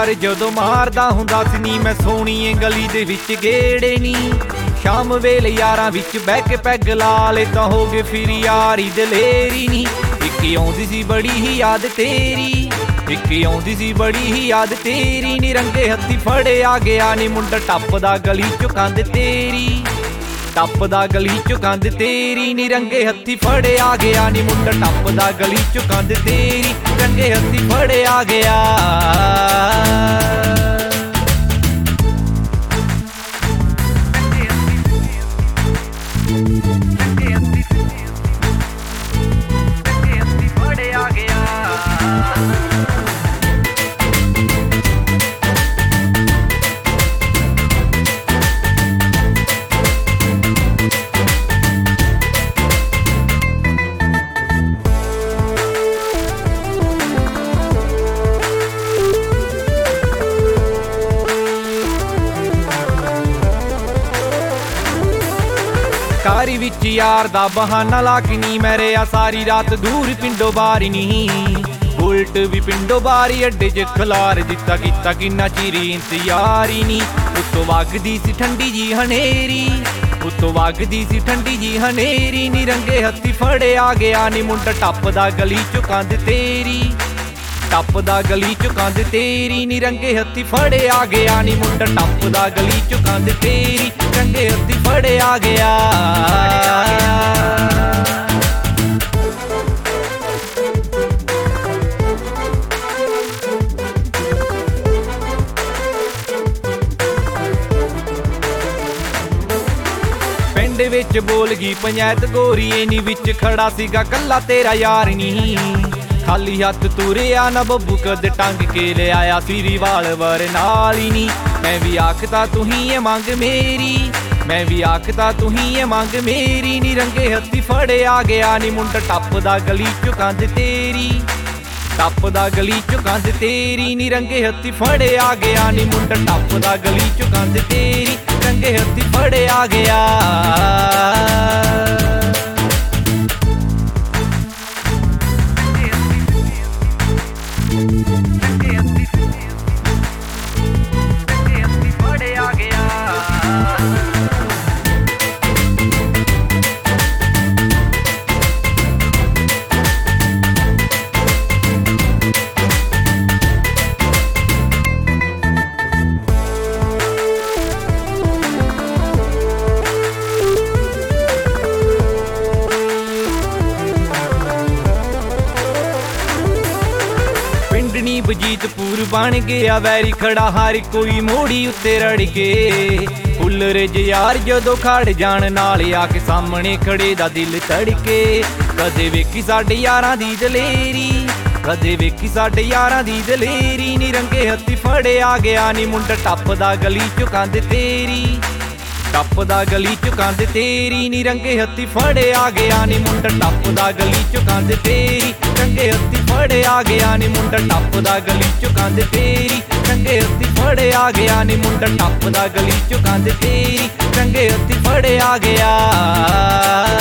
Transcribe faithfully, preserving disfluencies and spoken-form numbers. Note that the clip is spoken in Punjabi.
ਯਾਰ ਜਦੋਂ ਮਾਰਦਾ ਹੁੰਦਾ ਸੀ ਨੀ ਮੈਂ ਸੋਹਣੀਏ ਗਲੀ ਦੇ ਵਿੱਚ ਗੇੜੇ ਨੀ। ਸ਼ਾਮ ਵੇਲੇ ਯਾਰਾਂ ਵਿੱਚ ਬਹਿ ਕੇ ਪੈਗ ਲਾ ਲੇ ਤਾਂ ਹੋ ਗਏ ਫਿਰ ਯਾਰੀ ਦਲੇਰੀ ਨੀ। ਇੱਕ ਆਉਂਦੀ ਸੀ ਬੜੀ ਹੀ ਯਾਦ ਤੇਰੀ, ਇੱਕ ਆਉਂਦੀ ਸੀ ਬੜੀ ਹੀ ਯਾਦ ਤੇਰੀ ਨੀ। ਰੰਗੇ ਹੱਥੀ ਫੜਿਆ ਗਿਆ ਨੀ ਮੁੰਡਾ ਟੱਪਦਾ ਗਲੀ ਚੋਂ ਕੰਧ ਤੇਰੀ, ਟੱਪਦਾ ਗਲੀ ਚੋਂ ਕੰਧ ਤੇਰੀ ਨੀ। ਰੰਗੇ ਹੱਥੀ ਫੜਿਆ ਗਿਆ ਨੀ ਮੁੰਡਾ ਟੱਪਦਾ ਗਲੀ ਚੋਂ ਕੰਧ ਤੇਰੀ, ਰੰਗੇ ਹੱਥੀ ਫੜਿਆ ਗਿਆ। ਕਾਰ ਵਿੱਚ ਯਾਰ ਦਾ ਬਹਾਨਾ ਲਾ ਕੇ ਨੀ ਮੈਂ ਰਿਹਾ ਸਾਰੀ ਰਾਤ ਦੂਰ ਪਿੰਡੋਂ ਬਾਰੀ ਨੀ। ਬੁਲਟ ਵੀ ਪਿੰਡੋਂ ਬਾਰੀ ਅੱਡੇ 'ਚ ਖਲਾਰ ਦਿੱਤਾ, ਕੀਤਾ ਕਿੰਨਾ ਚਿਰ ਇੰਤਜ਼ਾਰ ਹੀ ਨੀ। ਉੱਤੋਂ ਵਗਦੀ ਸੀ ਠੰਡੀ ਜੀ ਹਨੇਰੀ, ਉੱਤੋਂ ਵਗਦੀ ਸੀ ਠੰਡੀ ਜੀ ਹਨੇਰੀ ਨੀ। ਰੰਗੇ ਹੱਥੀ ਫੜਿਆ ਗਿਆ ਨੀ ਮੁੰਡਾ ਟੱਪਦਾ ਗਲੀ ਚੋਂ ਕੰਧ ਤੇਰੀ, ਟੱਪਦਾ ਗਲੀ ਚੋਂ ਕੰਧ ਤੇਰੀ ਨੀ। ਰੰਗੇ ਹੱਥੀ ਫੜਿਆ ਗਿਆ ਨੀ ਮੁੰਡਾ ਟੱਪਦਾ ਗਲੀ ਚੋਂ ਕੰਧ ਤੇਰੀ, ਰੰਗੇ ਹੱਥੀ ਫੜਿਆ ਗਿਆ। ਪਿੰਡ ਵਿੱਚ ਬੋਲ ਗਈ ਪੰਚਾਇਤ ਗੋਰੀਏ ਨੀ, ਵਿੱਚ ਖੜਾ ਸੀਗਾ ਕੱਲਾ ਤੇਰਾ ਯਾਰ ਨੀ। ਖਾਲੀ ਹੱਥ ਤੁਰਿਆ ਨਾ ਬੱਬੂ ਕਦੇ ਟੰਗ ਕੇ ਲਿਆਇਆ ਸੀ ਰਿਵਾਲਵਰ ਨਾਲ ਹੀ ਨੀ। ਮੈਂ ਵੀ ਆਖਦਾ ਤੂੰ ਹੀ ਏ ਮੰਗ ਮੇਰੀ, ਮੈਂ ਵੀ ਆਖਦਾ ਤੂੰ ਹੀ ਏ ਮੰਗ ਮੇਰੀ ਨੀ। ਰੰਗੇ ਹੱਥੀ ਫੜਿਆ ਗਿਆ ਨੀ ਮੁੰਡਾ ਟੱਪਦਾ ਗਲੀ ਚੋਂ ਕੰਧ ਤੇਰੀ, ਟੱਪਦਾ ਗਲੀ ਚੋਂ ਕੰਧ ਤੇਰੀ ਨੀ। ਰੰਗੇ ਹੱਥੀ ਫੜਿਆ ਗਿਆ ਨੀ ਮੁੰਡਾ ਟੱਪਦਾ ਗਲੀ ਚੋਂ ਕੰਧ ਤੇਰੀ, ਰੰਗੇ ਹੱਥੀ ਫੜਿਆ ਗਿਆ। ਪਿੰਡਣੀ ਬਜੀਤਪੁਰ ਬਣ ਗਿਆ ਵੈਰੀ ਖੜਾ ਹਰ ਕੋਈ ਮੋੜੀ ਉੱਤੇ ਰੜ ਕੇ। ਹੁੱਲਰਜ ਯਾਰ ਜਦੋਂ ਖੜ ਜਾਣ ਨਾਲ ਆ ਕੇ ਸਾਹਮਣੇ ਖੜੇ ਦਾ ਦਿਲ ਧੜਕੇ। ਕਦੇ ਵੇਖੀ ਸਾਡੇ ਯਾਰਾਂ ਦੀ ਦਲੇਰੀ, ਕਦੇ ਵੇਖੀ ਸਾਡੇ ਯਾਰਾਂ ਦੀ ਦਲੇਰੀ ਨੀ। ਰੰਗੇ ਹੱਥੀ ਫੜਿਆ ਗਿਆ ਨੀ ਮੁੰਡਾ ਟੱਪਦਾ ਗਲੀ ਚੋਂ ਕੰਧ ਤੇਰੀ, ਟੱਪਦਾ ਗਲੀ ਚੋਂ ਕੰਧ ਤੇਰੀ ਨੀ। ਰੰਗੇ ਹੱਥੀ ਫੜਿਆ ਗਿਆ ਨੀ ਮੁੰਡਾ ਟੱਪਦਾ ਗਲੀ ਚੋਂ ਕੰਧ ਤੇਰੀ, ਰੰਗੇ ਹੱਥੀ ਫੜਿਆ ਗਿਆ ਨੀ ਮੁੰਡਾ ਟੱਪਦਾ ਗਲੀ ਚੋਂ ਕੰਧ ਤੇਰੀ, ਰੰਗੇ ਹੱਥੀ ਫੜਿਆ ਗਿਆ ਨੀ ਮੁੰਡਾ ਟੱਪਦਾ ਗਲੀ ਚੋਂ ਕੰਧ ਤੇਰੀ, ਰੰਗੇ ਹੱਥੀ ਫੜਿਆ ਗਿਆ।